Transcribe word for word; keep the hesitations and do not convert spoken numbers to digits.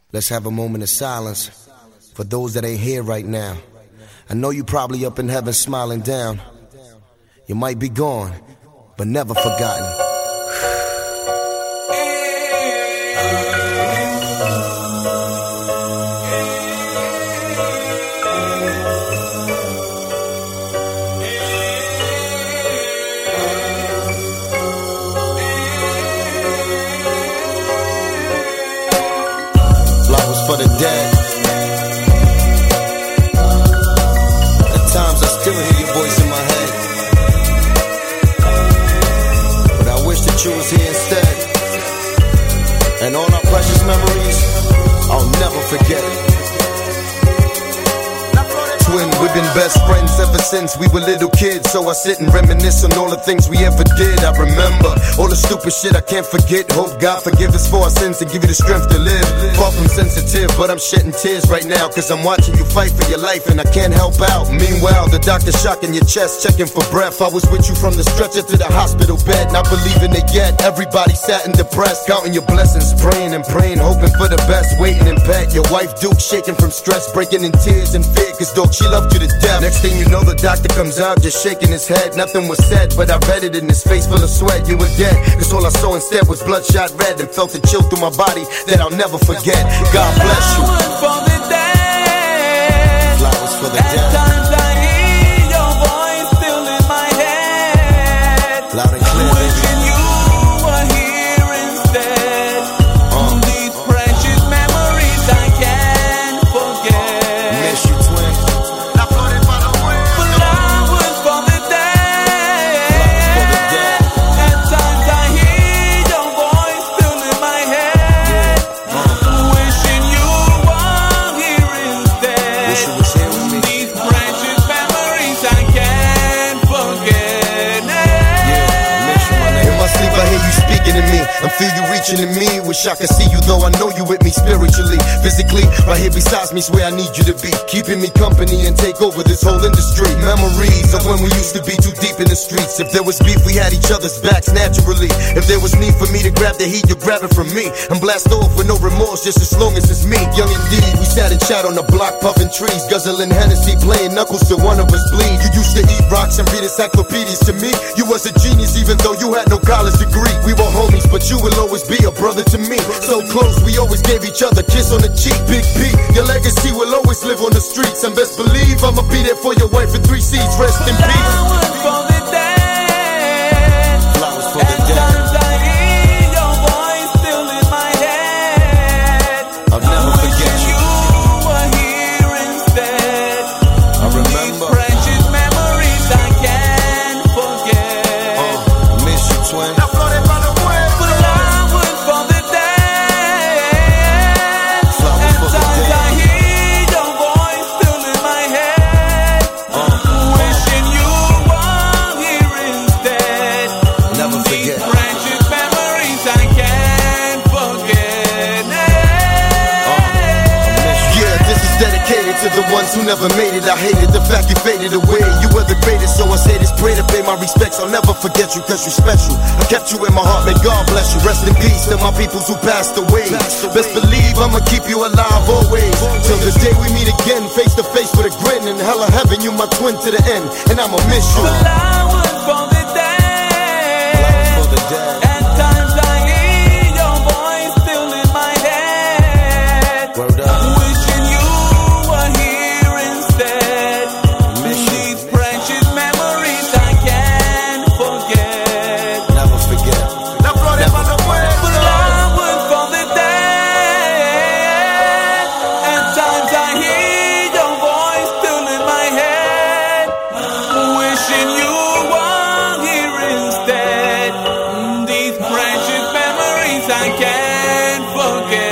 Let's have a moment of silence for those that ain't here right now. I know you probably up in heaven smiling down. You might be gone, but never forgotten. For the dead. At times I still hear your voice in my head, but I wish that you was here instead. And all our precious memories, I'll never forget it. Twin, we've been best friends ever since we were little kids. So I sit and reminisce on all the things we ever did. I remember all the stupid shit I can't forget. Hope God forgive us for our sins and give you the strength to live. Far from sensitive, but I'm shedding tears right now, cause I'm watching you fight for your life and I can't help out. Meanwhile, the doctor shocking your chest, checking for breath. I was with you from the stretcher to the hospital bed, not believing it yet. Everybody sat and depressed, counting your blessings, praying and praying, hoping for the best, waiting in bed. Your wife Duke shaking from stress, breaking in tears and fear, cause dog, she loved you to death. Next thing you know, the doctor comes out just shaking his head. Nothing was said, but I read it in his face full of sweat. You were dead, cause all I saw instead was bloodshot red, and felt a chill through my body that I'll never forget. God bless you. Flowers for the dead. Flowers for the dead. At times I hear your voice still in my head. Loud and clear. Wishing you were here instead. Uh. These precious memories I can't forget. Miss you, twin. Flowers for the dead. Flowers for the dead. At times I hear your voice still in my head. Wishing you were here instead. Wish you was here with me. These precious memories I can't forget. Yeah, miss you, my nigga. In my sleep I hear you speaking to me, and feel you reaching to me. Wish I could see you, though I know you with me spiritually. Physically, right here beside me, swear I need you to be keeping me company and take over this whole industry. Memories of when we used to be too deep in the streets. If there was beef, we had each other's backs naturally. If there was need for me to grab the heat, you grab it from me and blast off with no remorse, just as long as it's me. Young indeed, we sat and chat on the block, puffing trees, guzzling Hennessy, playing knuckles till one of us bleed. You used to eat rocks and read encyclopedias. To me, you was a genius even though you had no college degree. We were homies, but you will always be a brother to me. So close, we always gave each other a kiss on the cheek. Big P, your legacy will always live on the streets, and best believe I'ma be there for your wife in three seats. Rest in peace. Flowers for the dead. Flowers for the At dead. times I hear your voice still in my head. I'll never forget Wishing you. you were here instead. I These remember. precious memories I can't forget. Uh, miss you, twin. Flowers for the dead. Flowers At for the times dead. I hear your voice still in my head. Wishing you were here instead. Never These forget. precious memories I can't forget. Yeah, this is dedicated to the ones who never made it. I hated the fact you faded away. You were the greatest, so I say this prayer to pay my respects. I'll never forget you, cause you're special. I kept you in my heart, may God bless you. Rest in peace to my peoples who passed away. Best believe I'ma keep you alive always, till the day we meet again, face to face with a grin. In hell of heaven, you my twin to the end, and I'ma miss you. Flowers for the dead. For the dead. At times I hear your voice still in my head. Word up. Wishing you were here instead. These precious memories I can't forget. Never forget. Flowers for the dead. At times I hear your voice still in my head. Wishing you were here instead. These precious memories I can't forget.